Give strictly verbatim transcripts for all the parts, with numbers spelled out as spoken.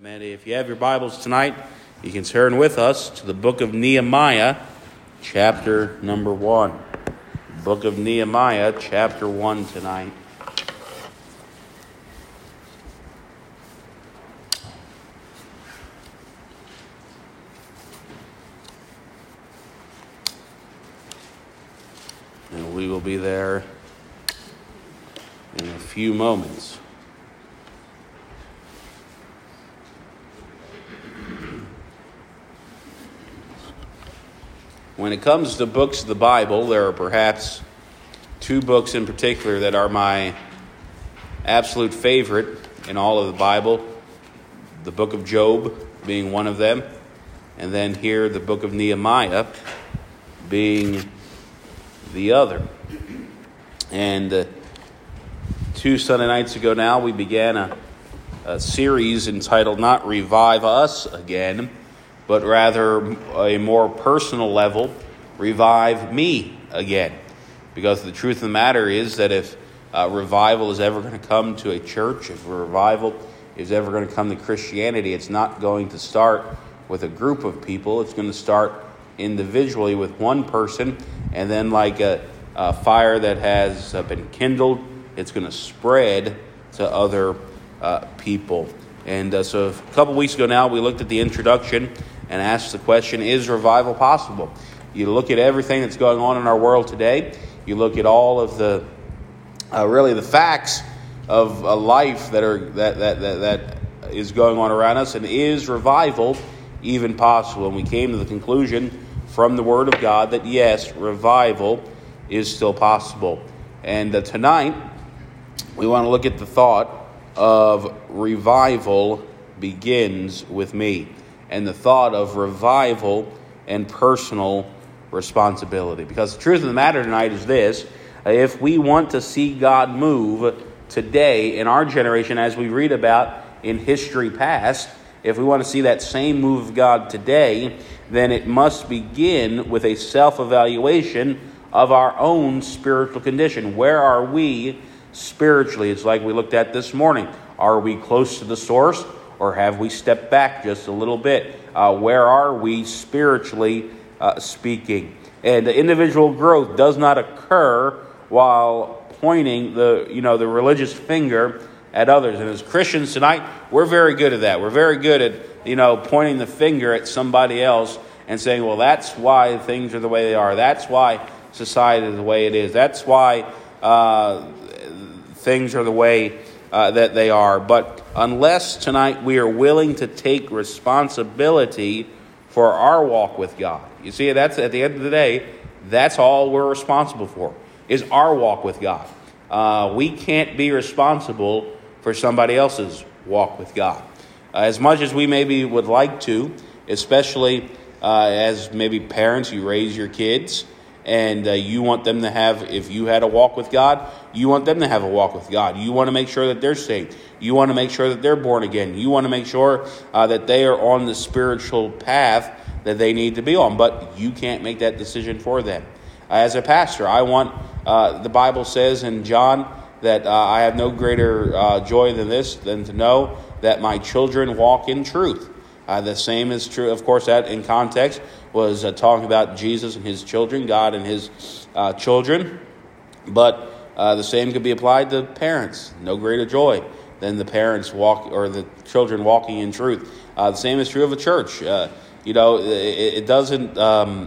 And if you have your Bibles tonight, you can turn with us to the book of Nehemiah, chapter number one. Book of Nehemiah, chapter one tonight. And we will be there in a few moments. When it comes to books of the Bible, there are perhaps two books in particular that are my absolute favorite in all of the Bible. The book of Job being one of them, and then here the book of Nehemiah being the other. And uh, two Sunday nights ago now, we began a, a series entitled Not Revive Us Again, but rather a more personal level, Revive Me Again. Because the truth of the matter is that if uh, revival is ever going to come to a church, if revival is ever going to come to Christianity, it's not going to start with a group of people. It's going to start individually with one person, and then like a, a fire that has been kindled, it's going to spread to other uh, people. And uh, so a couple weeks ago now, we looked at the introduction and asked the question, is revival possible? You look at everything that's going on in our world today. You look at all of the, uh, really the facts of a life that are that, that that that is going on around us, and is revival even possible? And we came to the conclusion from the Word of God that yes, revival is still possible. And uh, tonight, we want to look at the thought of revival begins with me, and the thought of revival and personal responsibility. Because the truth of the matter tonight is this: if we want to see God move today in our generation, as we read about in history past, if we want to see that same move of God today, then it must begin with a self-evaluation of our own spiritual condition. Where are we spiritually? It's like we looked at this morning. Are we close to the source, or have we stepped back just a little bit? Uh, where are we spiritually uh, speaking? And the individual growth does not occur while pointing the you know the religious finger at others. And as Christians tonight, we're very good at that. We're very good at you know pointing the finger at somebody else and saying, well, that's why things are the way they are. That's why society is the way it is. That's why uh, things are the way uh, that they are. But unless tonight we are willing to take responsibility for our walk with God, you see, that's at the end of the day, that's all we're responsible for, is our walk with God. Uh, we can't be responsible for somebody else's walk with God. Uh, as much as we maybe would like to, especially uh, as maybe parents, you raise your kids, and uh, you want them to have, if you had a walk with God, you want them to have a walk with God. You want to make sure that they're saved. You want to make sure that they're born again. You want to make sure uh, that they are on the spiritual path that they need to be on. But you can't make that decision for them. Uh, as a pastor, I want, uh, the Bible says in John that uh, I have no greater uh, joy than this, than to know that my children walk in truth. Uh, the same is true, of course, that in context was uh, talking about Jesus and his children, God and his uh, children. But uh, the same could be applied to parents. No greater joy than the parents walk, or the children walking in truth. Uh, the same is true of a church. Uh, you know, it, it doesn't um,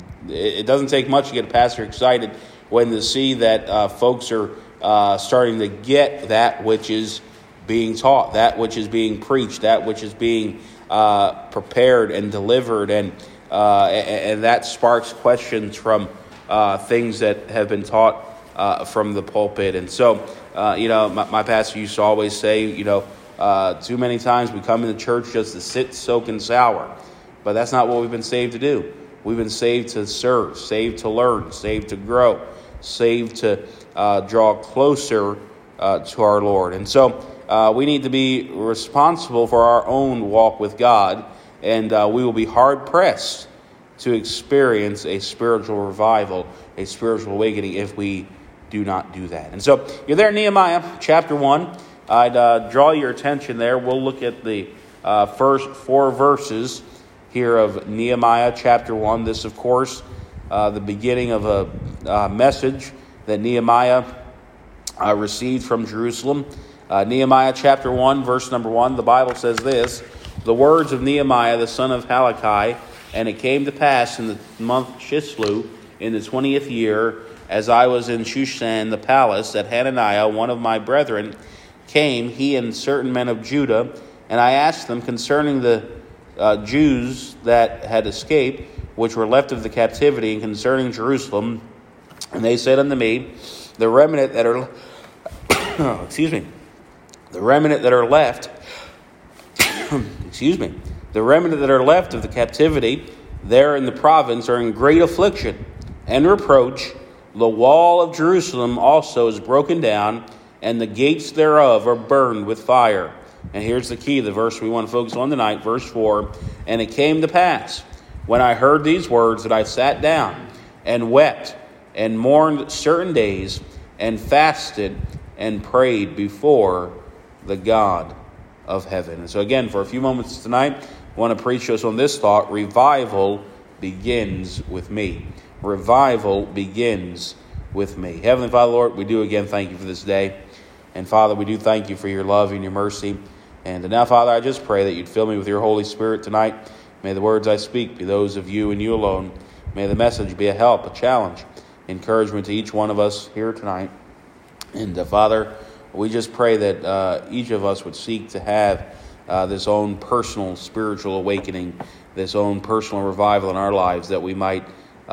it doesn't take much to get a pastor excited when to see that uh, folks are uh, starting to get that which is being taught, that which is being preached, that which is being uh, prepared and delivered, and uh, and that sparks questions from uh, things that have been taught uh, from the pulpit. And so, uh, you know, my, my pastor used to always say, you know, uh, too many times we come into church just to sit, soak, and sour. But that's not what we've been saved to do. We've been saved to serve, saved to learn, saved to grow, saved to uh, draw closer uh, to our Lord. And so uh, we need to be responsible for our own walk with God, and uh, we will be hard-pressed to experience a spiritual revival, a spiritual awakening, if we do not do that. And so you're there in Nehemiah chapter one. I'd uh, draw your attention there. We'll look at the uh, first four verses here of Nehemiah chapter one. This, of course, uh, the beginning of a uh, message that Nehemiah uh, received from Jerusalem. Uh, Nehemiah chapter one, verse number one, the Bible says this: "The words of Nehemiah the son of Halakhi, and it came to pass in the month Chislew, in the twentieth year, as I was in Shushan the palace, that Hananiah, one of my brethren, came, he and certain men of Judah, and I asked them concerning the uh, Jews that had escaped, which were left of the captivity, and concerning Jerusalem. And they said unto me, the remnant that are, excuse me, the remnant that are left, excuse me, the remnant that are left of the captivity there in the province are in great affliction and reproach. The wall of Jerusalem also is broken down, and the gates thereof are burned with fire." And here's the key, the verse we want to focus on tonight, verse four. "And it came to pass, when I heard these words, that I sat down and wept and mourned certain days and fasted and prayed before the God of heaven." And so again, for a few moments tonight, I want to preach to us on this thought: revival begins with me. Revival begins with me. Heavenly Father, Lord, we do again thank you for this day. And Father, we do thank you for your love and your mercy. And now, Father, I just pray that you'd fill me with your Holy Spirit tonight. May the words I speak be those of you and you alone. May the message be a help, a challenge, encouragement to each one of us here tonight. And uh, Father, we just pray that uh, each of us would seek to have uh, this own personal spiritual awakening, this own personal revival in our lives, that we might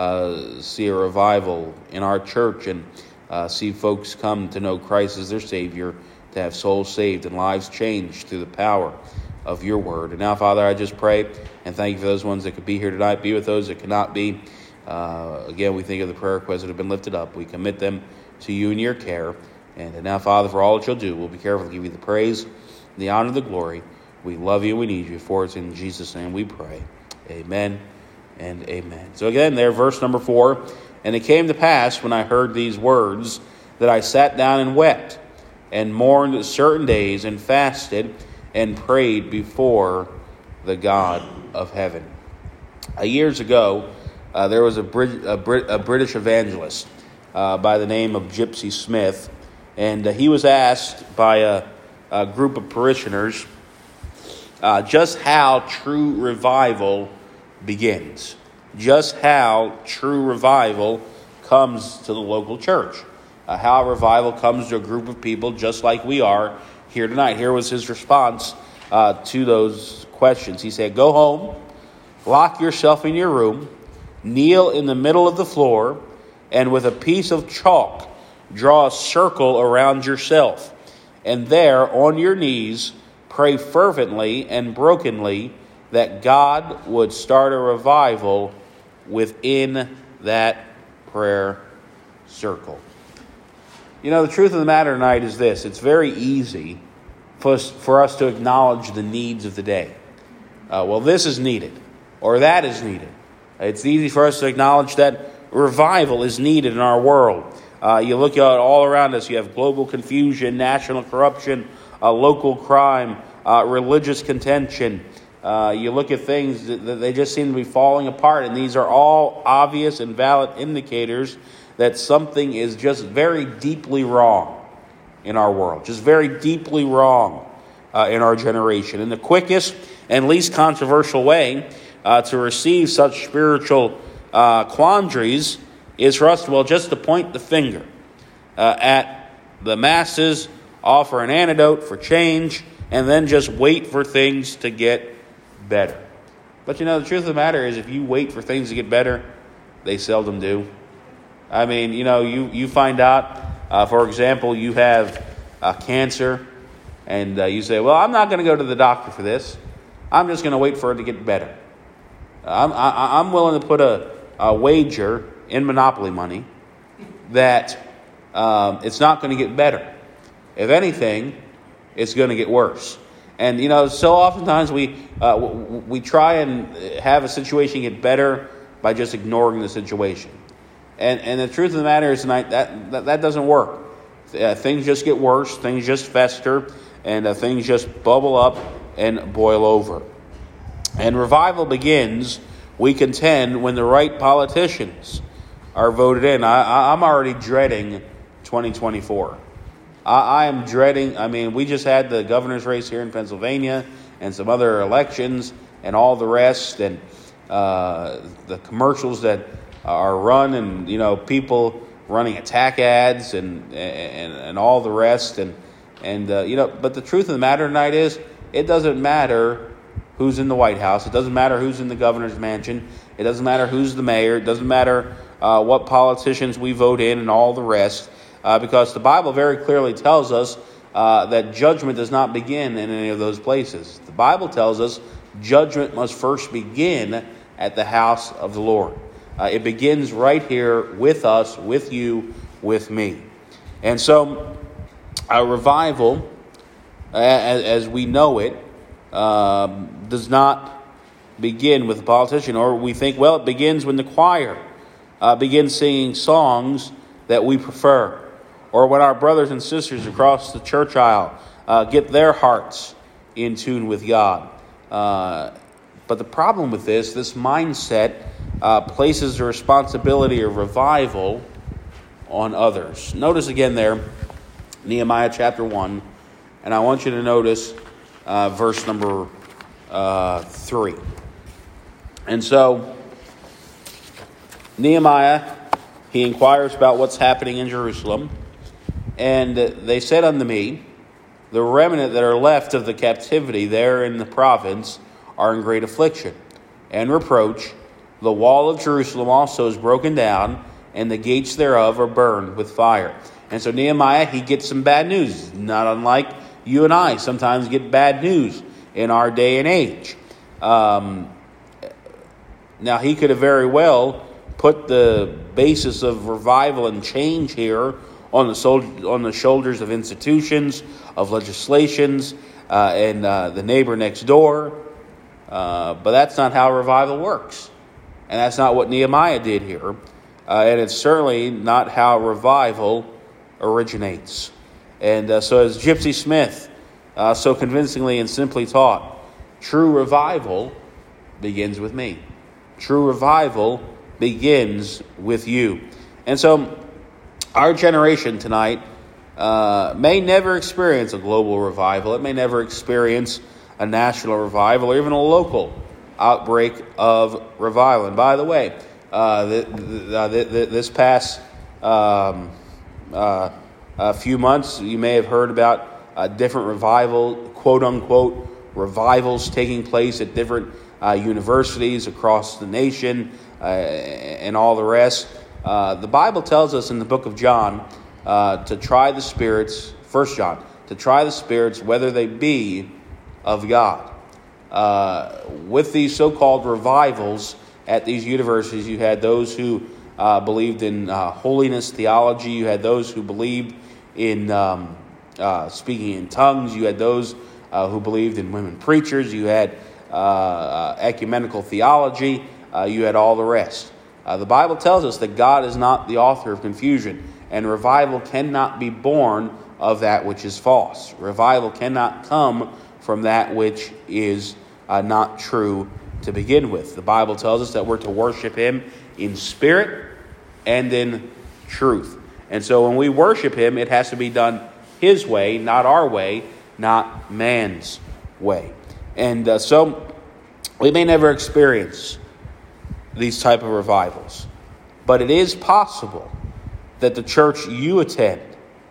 uh, see a revival in our church and uh, see folks come to know Christ as their Savior, to have souls saved and lives changed through the power of your word. And now, Father, I just pray and thank you for those ones that could be here tonight. Be with those that cannot be. Uh, again, we think of the prayer requests that have been lifted up. We commit them to you and your care. And now, Father, for all that you'll do, we'll be careful to give you the praise, the honor, the glory. We love you and we need you. For it's in Jesus' name we pray. Amen and amen. So again, there, verse number four. "And it came to pass, when I heard these words, that I sat down and wept, and mourned certain days, and fasted, and prayed before the God of heaven." Uh, years ago, uh, there was a, Brit- a, Brit- a British evangelist uh, by the name of Gypsy Smith, and uh, he was asked by a, a group of parishioners uh, just how true revival begins, just how true revival comes to the local church. Uh, how revival comes to a group of people just like we are here tonight. Here was his response uh, to those questions. He said, "Go home, lock yourself in your room, kneel in the middle of the floor, and with a piece of chalk, draw a circle around yourself. And there, on your knees, pray fervently and brokenly that God would start a revival within that prayer circle." You know, the truth of the matter tonight is this: it's very easy for us, for us to acknowledge the needs of the day. Uh, well, this is needed, or that is needed. It's easy for us to acknowledge that revival is needed in our world. Uh, you look at all around us, you have global confusion, national corruption, uh, local crime, uh, religious contention. Uh, you look at things that they just seem to be falling apart, and these are all obvious and valid indicators that something is just very deeply wrong in our world, just very deeply wrong uh, in our generation. And the quickest and least controversial way uh, to receive such spiritual uh, quandaries is for us, well, just to point the finger uh, at the masses, offer an antidote for change, and then just wait for things to get better. But you know, the truth of the matter is, if you wait for things to get better, they seldom do. I mean, you know, you, you find out, uh, for example, you have uh, cancer, and uh, you say, well, I'm not going to go to the doctor for this. I'm just going to wait for it to get better. I'm, I, I'm willing to put a, a wager in Monopoly money that um, it's not going to get better. If anything, it's going to get worse. And, you know, so oftentimes we uh, we try and have a situation get better by just ignoring the situation. And and the truth of the matter is tonight, that, that, that doesn't work. Uh, things just get worse. Things just fester. And uh, things just bubble up. and boil over. And revival begins, we contend, when the right politicians are voted in. I, I, I'm already dreading twenty twenty-four. I, I am dreading, I mean, we just had the governor's race here in Pennsylvania and some other elections and all the rest, and uh, the commercials that are run, and, you know, people running attack ads and and, and all the rest. And, and uh, you know, but the truth of the matter tonight is, it doesn't matter who's in the White House. It doesn't matter who's in the governor's mansion. It doesn't matter who's the mayor. It doesn't matter uh, what politicians we vote in and all the rest. Uh, because the Bible very clearly tells us uh, that judgment does not begin in any of those places. The Bible tells us judgment must first begin at the house of the Lord. Uh, it begins right here with us, with you, with me. And so, a revival, as, as we know it, um, does not begin with a politician. Or we think, well, it begins when the choir uh, begins singing songs that we prefer. Or when our brothers and sisters across the church aisle uh, get their hearts in tune with God. Uh, but the problem with this, this mindset uh, places the responsibility of revival on others. Notice again there, Nehemiah chapter one, and I want you to notice uh, verse number uh, three. And so, Nehemiah, he inquires about what's happening in Jerusalem. And they said unto me, the remnant that are left of the captivity there in the province are in great affliction and reproach. The wall of Jerusalem also is broken down, and the gates thereof are burned with fire. And so Nehemiah, he gets some bad news, not unlike you and I sometimes get bad news in our day and age. Um, now, he could have very well put the basis of revival and change here on the sol- on the shoulders of institutions, of legislations, uh, and uh, the neighbor next door. Uh, but that's not how revival works. And that's not what Nehemiah did here. Uh, and it's certainly not how revival originates. And uh, so as Gypsy Smith uh, so convincingly and simply taught, true revival begins with me. True revival begins with you. And so our generation tonight uh, may never experience a global revival. It may never experience a national revival or even a local outbreak of revival. And by the way, uh, the, the, the, this past um, uh, a few months, you may have heard about uh, different revival, quote-unquote, revivals taking place at different uh, universities across the nation uh, and all the rest. Uh, the Bible tells us in the book of John uh, to try the spirits, First John, to try the spirits whether they be of God. Uh, with these so-called revivals at these universities, you had those who uh, believed in uh, holiness theology. You had those who believed in um, uh, speaking in tongues. You had those uh, who believed in women preachers. You had uh, uh, ecumenical theology. Uh, you had all the rest. Uh, the Bible tells us that God is not the author of confusion, and revival cannot be born of that which is false. Revival cannot come from that which is uh, not true to begin with. The Bible tells us that we're to worship Him in spirit and in truth. And so when we worship Him, it has to be done His way, not our way, not man's way. And uh, so we may never experience these type of revivals, but it is possible that the church you attend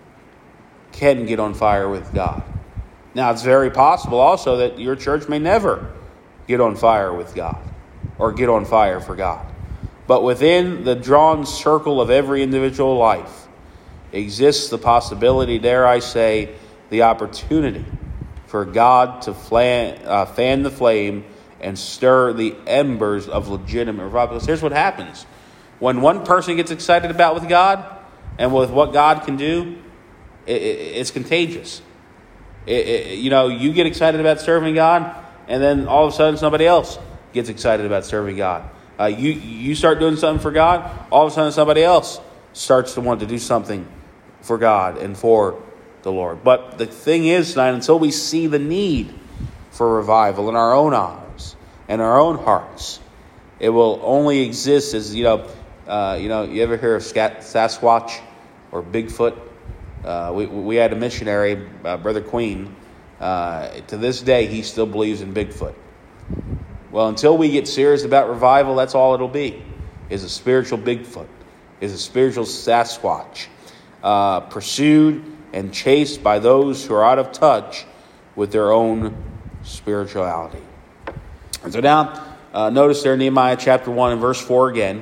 can get on fire with God. Now, it's very possible also that your church may never get on fire with God or get on fire for God. But within the drawn circle of every individual life exists the possibility, dare I say, the opportunity for God to flan, uh, fan the flame and stir the embers of legitimate revival. Because here's what happens. When one person gets excited about with God and with what God can do, it, it, it's contagious. It, it, you know, you get excited about serving God, and then all of a sudden somebody else gets excited about serving God. Uh, you, you start doing something for God, all of a sudden somebody else starts to want to do something for God and for the Lord. But the thing is tonight, until we see the need for revival in our own eyes and our own hearts. It will only exist as, you know, uh, you know, you ever hear of Sasquatch or Bigfoot? Uh, we, we had a missionary, uh, Brother Queen. Uh, to this day, he still believes in Bigfoot. Well, until we get serious about revival, that's all it'll be, is a spiritual Bigfoot, is a spiritual Sasquatch, uh, pursued and chased by those who are out of touch with their own spirituality. And so now, uh, notice there in Nehemiah chapter one and verse four again.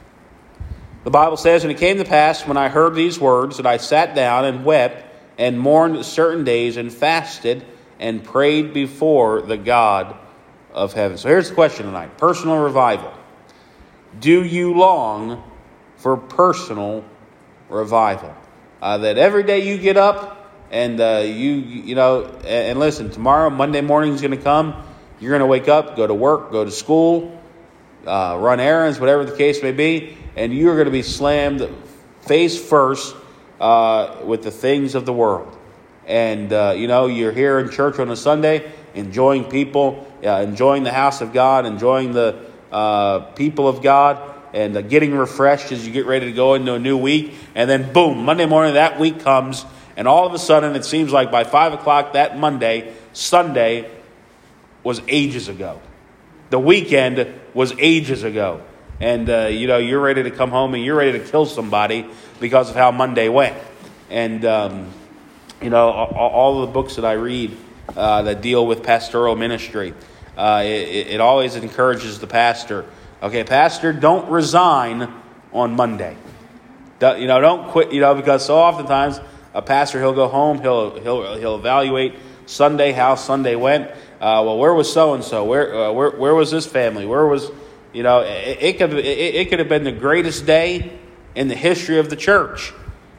The Bible says, "And it came to pass, when I heard these words, that I sat down and wept and mourned certain days and fasted and prayed before the God of heaven." So here's the question tonight. Personal revival. Do you long for personal revival? Uh, that every day you get up and uh, you, you know, and, and listen, tomorrow, Monday morning is going to come. You're going to wake up, go to work, go to school, uh, run errands, whatever the case may be, and you're going to be slammed face first uh, with the things of the world. And, uh, you know, you're here in church on a Sunday, enjoying people, uh, enjoying the house of God, enjoying the uh, people of God, and uh, getting refreshed as you get ready to go into a new week. And then, boom, Monday morning, that week comes, and all of a sudden, it seems like by five o'clock that Monday, Sunday, was ages ago. The weekend was ages ago. And, uh, you know, you're ready to come home and you're ready to kill somebody because of how Monday went. And, um, you know, all, all of the books that I read uh, that deal with pastoral ministry, uh, it, it always encourages the pastor, okay, pastor, don't resign on Monday. You know, don't quit, you know, because so oftentimes a pastor, he'll go home, he'll he'll he'll evaluate Sunday, how Sunday went. Uh, well, where was so-and-so? Where, uh, where, where was this family? Where was, you know, it, it could, it, it could have been the greatest day in the history of the church.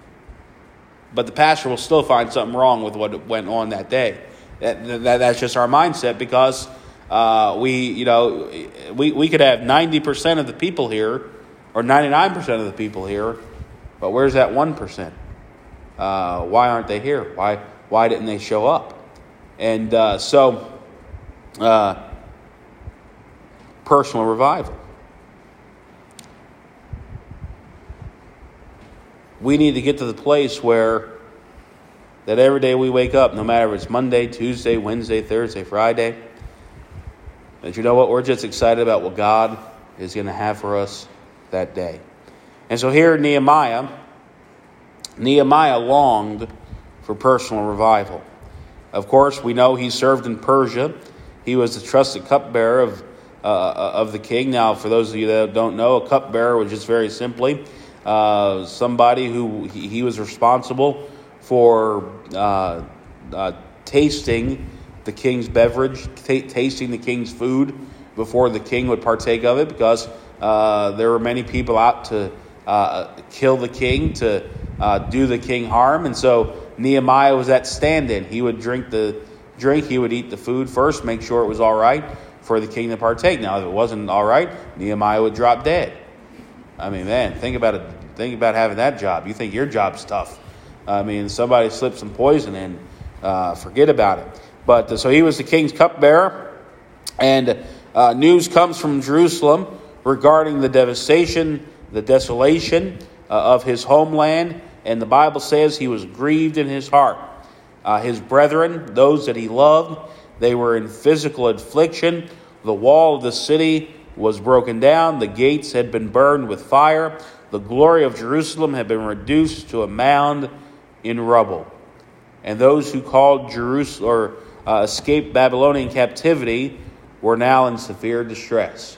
But the pastor will still find something wrong with what went on that day. That, that that's just our mindset, because uh, we, you know, we, we could have ninety percent of the people here or ninety-nine percent of the people here, but where's that one percent? Uh, why aren't they here? Why, why didn't they show up? And uh, so... Uh, personal revival. We need to get to the place where that every day we wake up, no matter if it's Monday, Tuesday, Wednesday, Thursday, Friday, that you know what, we're just excited about what God is going to have for us that day. And so here in Nehemiah, Nehemiah longed for personal revival. Of course, we know he served in Persia. He was the trusted cupbearer of uh, of the king. Now, for those of you that don't know, a cupbearer was just very simply uh, somebody who he, he was responsible for uh, uh, tasting the king's beverage, t- tasting the king's food before the king would partake of it, because uh, there were many people out to uh, kill the king, to uh, do the king harm. And so Nehemiah was that stand-in. He would drink the drink, he would eat the food first, make sure it was all right for the king to partake. Now, if it wasn't all right, Nehemiah would drop dead. I mean, man, think about it. Think about having that job. You think your job's tough. I mean, somebody slipped some poison in, uh, forget about it. But uh, so he was the king's cupbearer, and uh, news comes from Jerusalem regarding the devastation, the desolation uh, of his homeland, and the Bible says he was grieved in his heart. Uh, his brethren, those that he loved, they were in physical affliction. The wall of the city was broken down. The gates had been burned with fire. The glory of Jerusalem had been reduced to a mound in rubble. And those who called Jerusalem or uh, escaped Babylonian captivity were now in severe distress.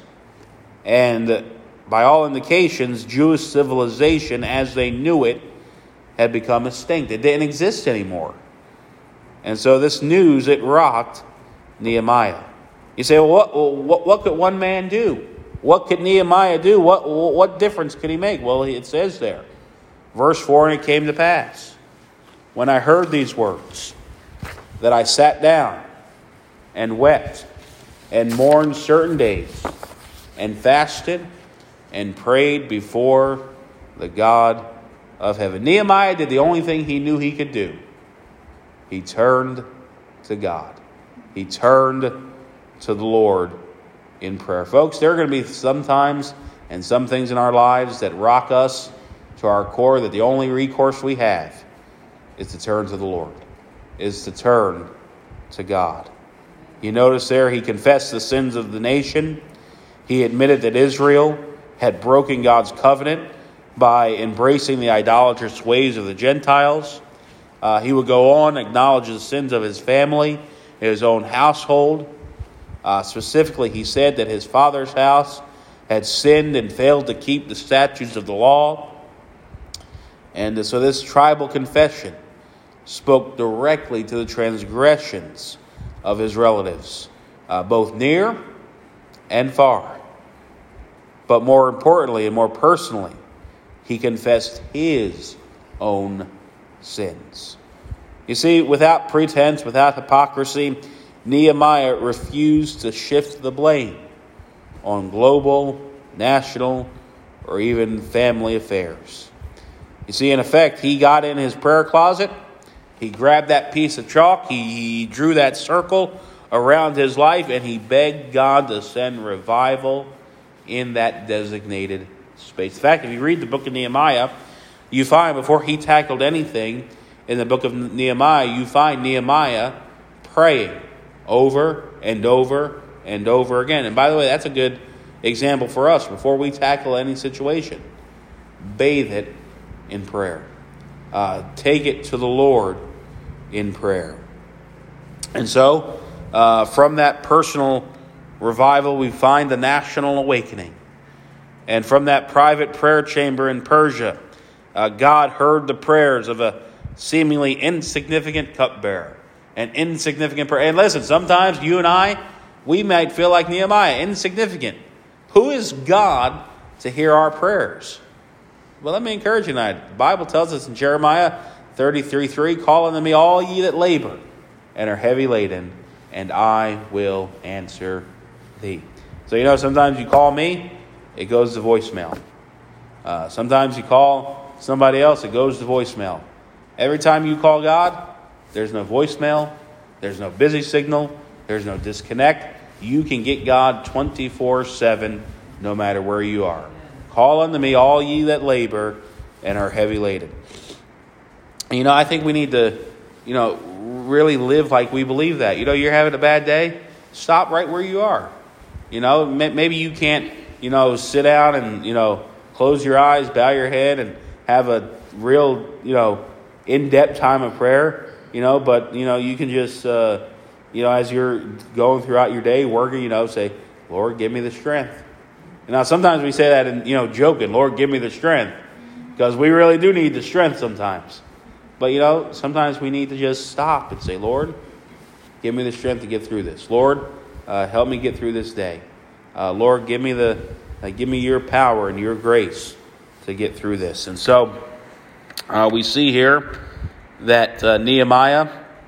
And by all indications, Jewish civilization as they knew it had become extinct. It didn't exist anymore. And so this news, it rocked Nehemiah. You say, well, what, what, what could one man do? What could Nehemiah do? What, what difference could he make? Well, it says there, verse four, and it came to pass, when I heard these words, that I sat down and wept and mourned certain days and fasted and prayed before the God of heaven. Nehemiah did the only thing he knew he could do. He turned to God. He turned to the Lord in prayer. Folks, there are going to be some times and some things in our lives that rock us to our core, that the only recourse we have is to turn to the Lord, is to turn to God. You notice there he confessed the sins of the nation. He admitted that Israel had broken God's covenant by embracing the idolatrous ways of the Gentiles. Uh, he would go on, acknowledge the sins of his family, his own household. Uh, specifically, he said that his father's house had sinned and failed to keep the statutes of the law. And so this tribal confession spoke directly to the transgressions of his relatives, uh, both near and far. But more importantly and more personally, he confessed his own sins. You see, without pretense, without hypocrisy, Nehemiah refused to shift the blame on global, national, or even family affairs. You see, in effect, he got in his prayer closet, he grabbed that piece of chalk, he, he drew that circle around his life, and he begged God to send revival in that designated space. In fact, if you read the book of Nehemiah, you find before he tackled anything in the book of Nehemiah, you find Nehemiah praying over and over and over again. And by the way, that's a good example for us. Before we tackle any situation, bathe it in prayer. Uh, take it to the Lord in prayer. And so, uh, from that personal revival, we find the national awakening. And from that private prayer chamber in Persia, uh, God heard the prayers of a seemingly insignificant cupbearer. An insignificant prayer. And listen, sometimes you and I, we might feel like Nehemiah, insignificant. Who is God to hear our prayers? Well, let me encourage you tonight. The Bible tells us in Jeremiah thirty-three three, call unto me all ye that labor and are heavy laden, and I will answer thee. So, you know, sometimes you call me, it goes to voicemail. Uh, sometimes you call somebody else, it goes to voicemail. Every time you call God, there's no voicemail, there's no busy signal, there's no disconnect. You can get God twenty-four seven no matter where you are. Call unto me all ye that labor and are heavy laden. And, you know, I think we need to, you know, really live like we believe that. You know, you're having a bad day, stop right where you are. You know, maybe you can't, you know, sit down and, you know, close your eyes, bow your head, and have a real, you know, in-depth time of prayer, you know, but, you know, you can just, uh, you know, as you're going throughout your day, working, you know, say, Lord, give me the strength. And now, sometimes we say that in, you know, joking, Lord, give me the strength, because we really do need the strength sometimes. But, you know, sometimes we need to just stop and say, Lord, give me the strength to get through this. Lord, uh, help me get through this day. Uh, Lord, give me the, uh, give me your power and your grace to get through this. And so uh, we see here that uh, Nehemiah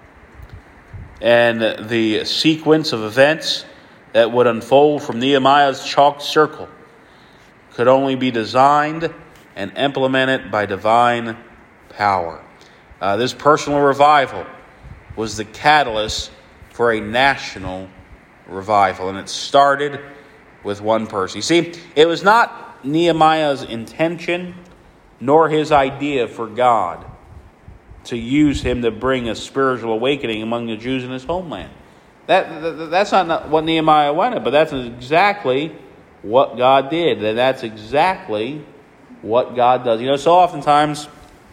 and the sequence of events that would unfold from Nehemiah's chalk circle could only be designed and implemented by divine power. Uh, this personal revival was the catalyst for a national revival, and it started with one person. You see, it was not Nehemiah's intention nor his idea for God to use him to bring a spiritual awakening among the Jews in his homeland. That, that That's not what Nehemiah wanted, but that's exactly what God did. And that's exactly what God does. You know, so oftentimes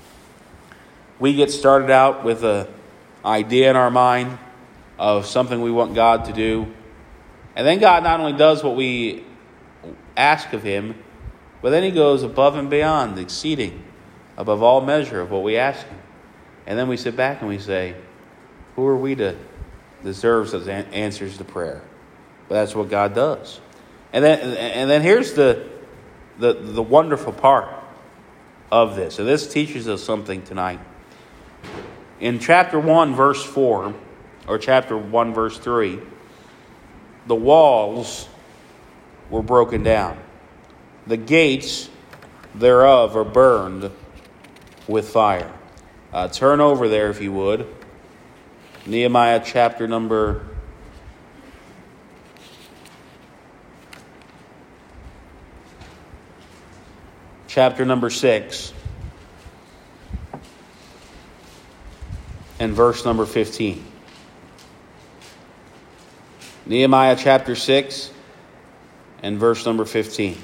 we get started out with an idea in our mind of something we want God to do. And then God not only does what we ask of him, but then he goes above and beyond, exceeding above all measure of what we ask him. And then we sit back and we say, who are we to deserve such answers to prayer? But that's what God does. And then and then here's the, the, the wonderful part of this. And this teaches us something tonight. In chapter one, verse four, or chapter one, verse three, the walls were broken down. The gates thereof are burned with fire. Uh, turn over there, if you would. Nehemiah chapter number chapter number six, and verse number fifteen. Nehemiah chapter six and verse number fifteen.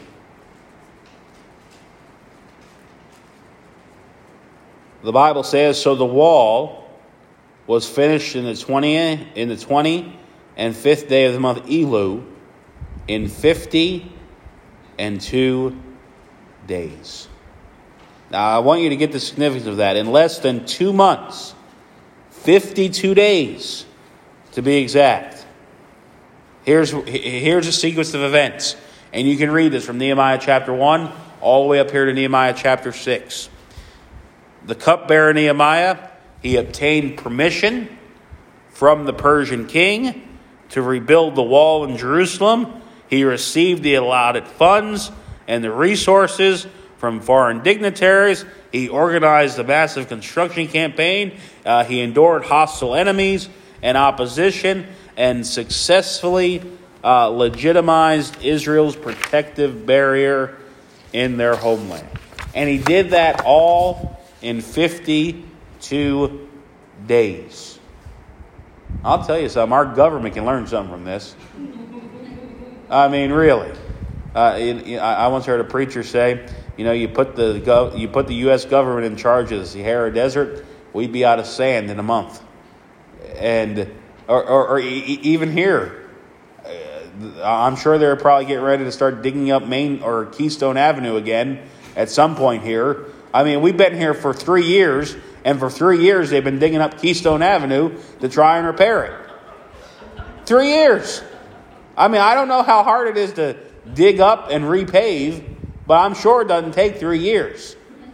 The Bible says, "So the wall was finished in the twentieth, in the twenty and fifth day of the month Elul, in fifty and two days." Now I want you to get the significance of that. In less than two months, fifty-two days to be exact. Here's, here's a sequence of events. And you can read this from Nehemiah chapter one all the way up here to Nehemiah chapter six. The cupbearer Nehemiah, he obtained permission from the Persian king to rebuild the wall in Jerusalem. He received the allotted funds and the resources from foreign dignitaries. He organized a massive construction campaign. Uh, he endured hostile enemies and opposition, and successfully uh, legitimized Israel's protective barrier in their homeland. And he did that all in fifty-two days. I'll tell you something, our government can learn something from this. I mean, really. Uh, it, it, I once heard a preacher say, you know, you put the gov- you put the U S government in charge of the Sahara Desert, we'd be out of sand in a month. And Or, or, or e- even here, uh, I'm sure they're probably getting ready to start digging up Main or Keystone Avenue again at some point here. I mean, we've been here for three years, and for three years they've been digging up Keystone Avenue to try and repair it. Three years. I mean, I don't know how hard it is to dig up and repave, but I'm sure it doesn't take three years.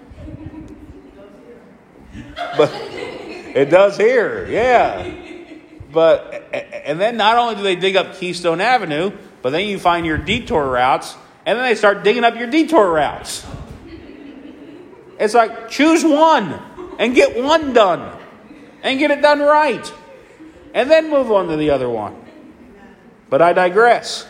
But it does here, yeah. But, and then not only do they dig up Keystone Avenue, but then you find your detour routes, and then they start digging up your detour routes. It's like, choose one, and get one done, and get it done right, and then move on to the other one. But I digress.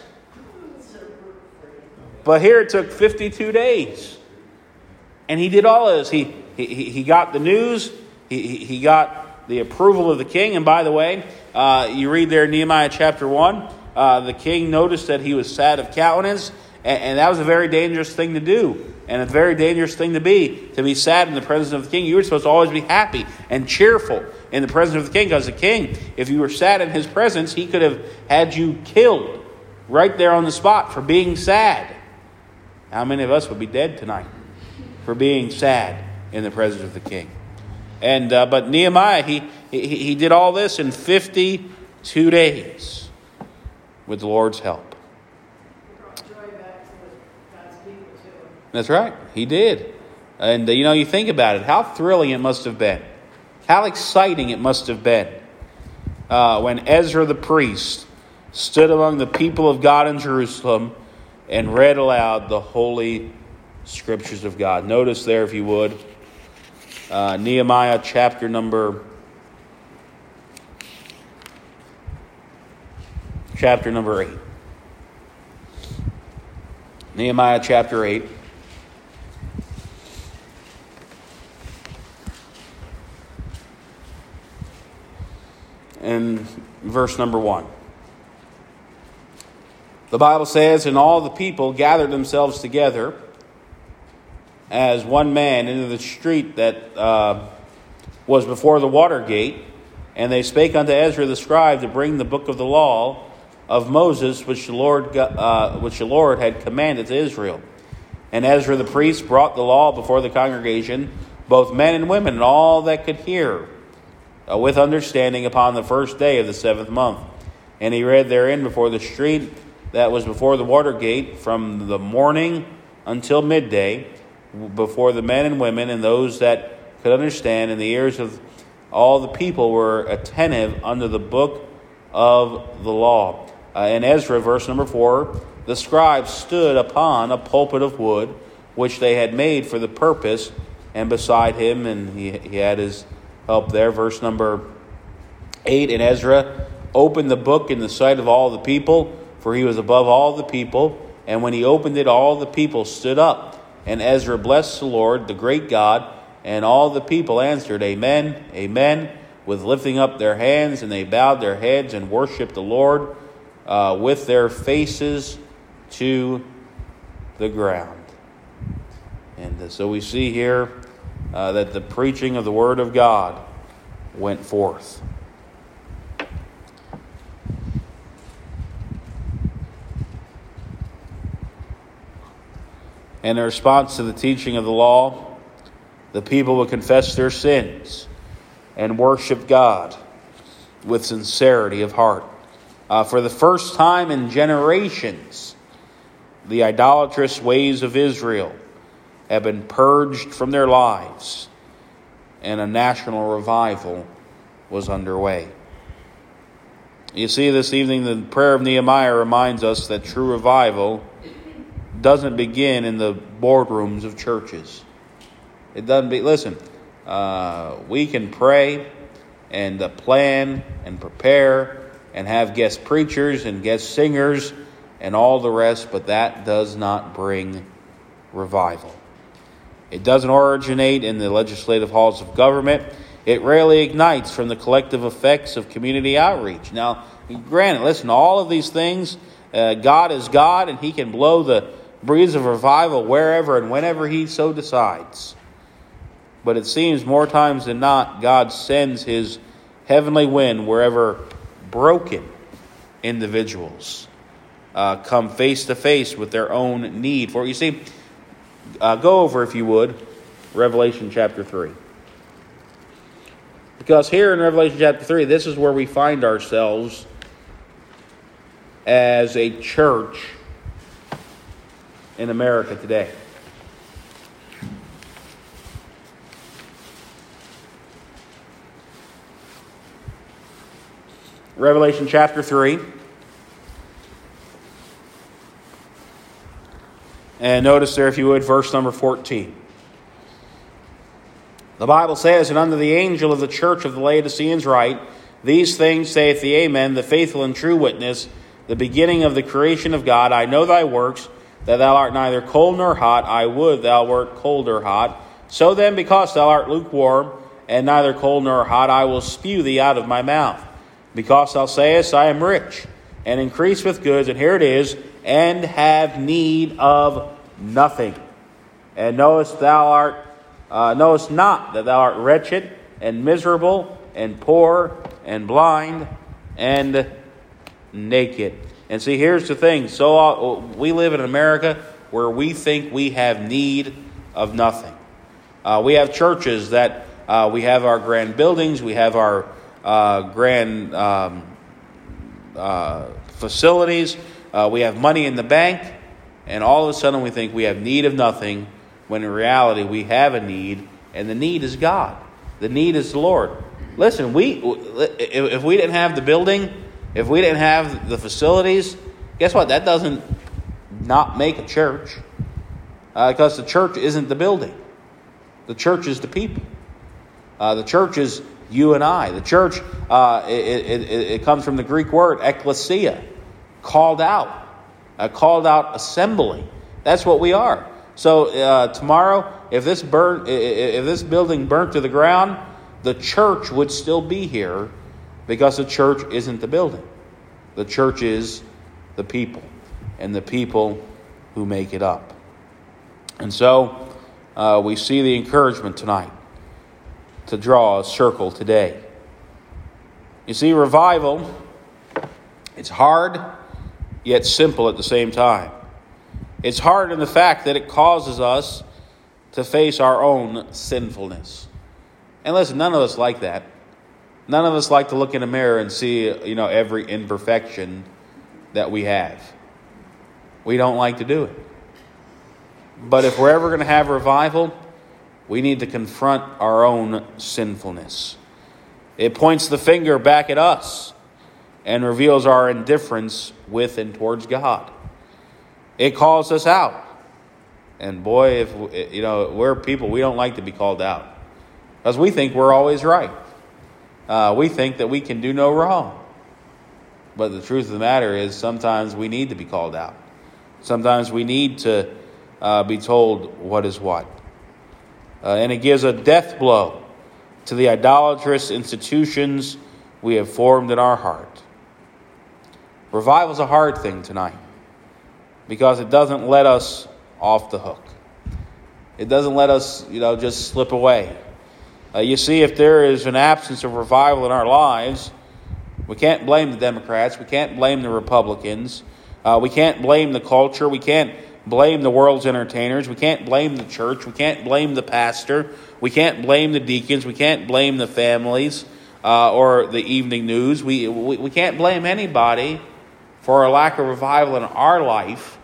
But here it took fifty-two days. And he did all of this. He, he, he got the news, he, he got the approval of the king. And by the way, uh, you read there in Nehemiah chapter one, uh, the king noticed that he was sad of countenance, and, and that was a very dangerous thing to do, and a very dangerous thing to be, to be sad in the presence of the king. You were supposed to always be happy and cheerful in the presence of the king, because the king, if you were sad in his presence, he could have had you killed right there on the spot for being sad. How many of us would be dead tonight for being sad in the presence of the king? And uh, but Nehemiah, he, he he did all this in fifty-two days with the Lord's help. That's right, he did. And uh, you know, you think about it, how thrilling it must have been, how exciting it must have been uh, when Ezra the priest stood among the people of God in Jerusalem and read aloud the holy scriptures of God. Notice there, if you would, Uh, Nehemiah chapter number chapter number eight. Nehemiah chapter eight. And verse number one. The Bible says, "And all the people gathered themselves together as one man into the street that uh, was before the water gate. And they spake unto Ezra the scribe to bring the book of the law of Moses, which the Lord uh, which the Lord had commanded to Israel. And Ezra the priest brought the law before the congregation, both men and women, and all that could hear, uh, with understanding, upon the first day of the seventh month. And he read therein before the street that was before the water gate, from the morning until midday, before the men and women and those that could understand, and the ears of all the people were attentive unto the book of the law." Uh, in Ezra, verse number four, "The scribe stood upon a pulpit of wood, which they had made for the purpose, and beside him," and he, he had his help there. Verse number eight, "And Ezra opened the book in the sight of all the people, for he was above all the people. And when he opened it, all the people stood up, And Ezra blessed the Lord, the great God, and all the people answered, Amen, Amen, with lifting up their hands, and they bowed their heads and worshiped the Lord uh, with their faces to the ground. And uh, so we see here uh, that the preaching of the Word of God went forth. And in response to the teaching of the law, the people would confess their sins and worship God with sincerity of heart. Uh, for the first time in generations, the idolatrous ways of Israel have been purged from their lives, and a national revival was underway. You see, this evening, the prayer of Nehemiah reminds us that true revival doesn't begin in the boardrooms of churches. It doesn't be, listen, uh, we can pray and uh, plan and prepare and have guest preachers and guest singers and all the rest, but that does not bring revival. It doesn't originate in the legislative halls of government. It rarely ignites from the collective effects of community outreach. Now, granted, listen, all of these things, uh, God is God, and He can blow the breeze of revival wherever and whenever He so decides. But it seems more times than not, God sends His heavenly wind wherever broken individuals uh, come face to face with their own need. For you see, uh, go over, if you would, Revelation chapter three. Because here in Revelation chapter three, this is where we find ourselves as a church in America today. Revelation chapter three. And notice there, if you would, verse number fourteen. The Bible says, And unto the angel of the church of the Laodiceans write, These things saith the Amen, the faithful and true witness, the beginning of the creation of God. I know thy works, that thou art neither cold nor hot. I would thou wert cold or hot. So then, because thou art lukewarm, and neither cold nor hot, I will spew thee out of my mouth. Because thou sayest, I am rich, and increase with goods, and here it is, and have need of nothing. And knowest thou art, uh, knowest not that thou art wretched, and miserable, and poor, and blind, and naked. And see, here's the thing. So uh, we live in America where we think we have need of nothing. Uh, we have churches that uh, we have our grand buildings, we have our uh, grand um, uh, facilities, uh, we have money in the bank, and all of a sudden we think we have need of nothing, when in reality we have a need, and the need is God. The need is the Lord. Listen, we if we didn't have the building, if we didn't have the facilities, guess what? That doesn't not make a church. Uh, because the church isn't the building. The church is the people. Uh, the church is you and I. The church, uh, it, it, it, it comes from the Greek word, ekklesia, called out. A called out assembly. That's what we are. So uh, tomorrow, if this burn, if this building burnt to the ground, the church would still be here, because the church isn't the building. The church is the people, and the people who make it up. And so uh, we see the encouragement tonight to draw a circle today. You see, revival, it's hard, yet simple at the same time. It's hard in the fact that it causes us to face our own sinfulness. And listen, none of us like that. None of us like to look in a mirror and see, you know, every imperfection that we have. We don't like to do it. But if we're ever going to have revival, we need to confront our own sinfulness. It points the finger back at us and reveals our indifference with and towards God. It calls us out. And boy, if you know, we're people, we don't like to be called out, because we think we're always right. Uh, we think that we can do no wrong. But the truth of the matter is, sometimes we need to be called out. Sometimes we need to uh, be told what is what. Uh, and it gives a death blow to the idolatrous institutions we have formed in our heart. Revival is a hard thing tonight because it doesn't let us off the hook. It doesn't let us, you know, just slip away. Uh, you see, if there is an absence of revival in our lives, we can't blame the Democrats. We can't blame the Republicans. Uh, we can't blame the culture. We can't blame the world's entertainers. We can't blame the church. We can't blame the pastor. We can't blame the deacons. We can't blame the families uh, or the evening news. We, we we can't blame anybody for a lack of revival in our life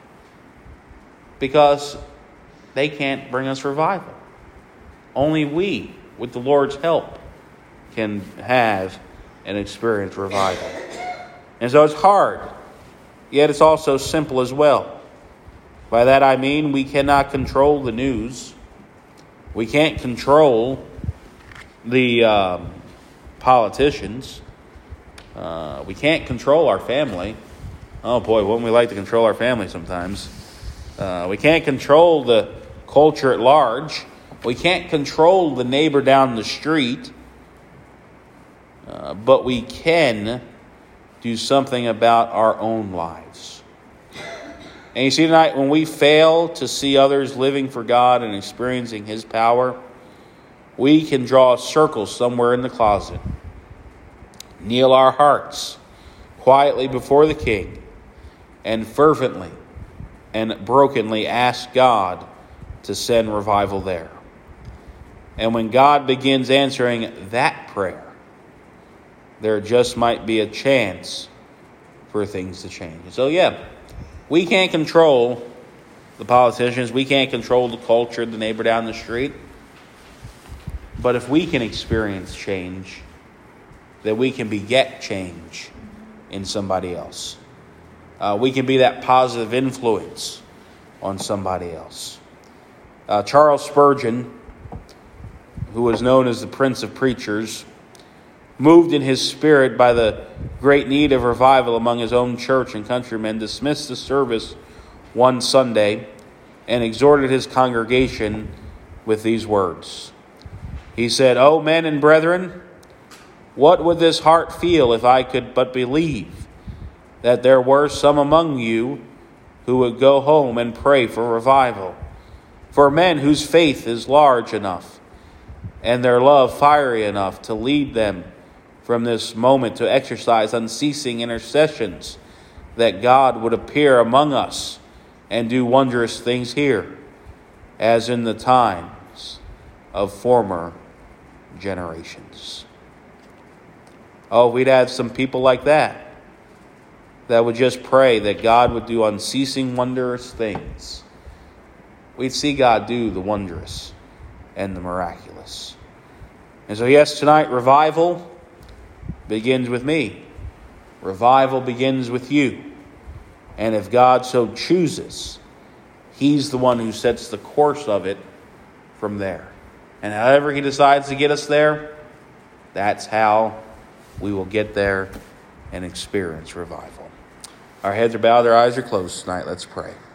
because they can't bring us revival. Only we, with the Lord's help, can have and experience revival. And so it's hard, yet it's also simple as well. By that I mean we cannot control the news. We can't control the um, politicians. Uh, we can't control our family. Oh boy, wouldn't we like to control our family sometimes? Uh, we can't control the culture at large. We can't control the neighbor down the street. Uh, but we can do something about our own lives. And you see tonight, when we fail to see others living for God and experiencing His power, we can draw a circle somewhere in the closet, kneel our hearts quietly before the King, and fervently and brokenly ask God to send revival there. And when God begins answering that prayer, there just might be a chance for things to change. So yeah, we can't control the politicians. We can't control the culture, the neighbor down the street. But if we can experience change, then we can beget change in somebody else. Uh, we can be that positive influence on somebody else. Uh, Charles Spurgeon, who was known as the Prince of Preachers, moved in his spirit by the great need of revival among his own church and countrymen, dismissed the service one Sunday and exhorted his congregation with these words. He said, "O men and brethren, what would this heart feel if I could but believe that there were some among you who would go home and pray for revival, for men whose faith is large enough and their love fiery enough to lead them from this moment to exercise unceasing intercessions, that God would appear among us and do wondrous things here, as in the times of former generations." Oh, we'd have some people like that, that would just pray that God would do unceasing wondrous things. We'd see God do the wondrous and the miraculous. And so yes, tonight, revival begins with me. Revival begins with you. And if God so chooses, He's the one who sets the course of it from there. And however He decides to get us there, that's how we will get there and experience revival. Our heads are bowed, our eyes are closed tonight. Let's pray.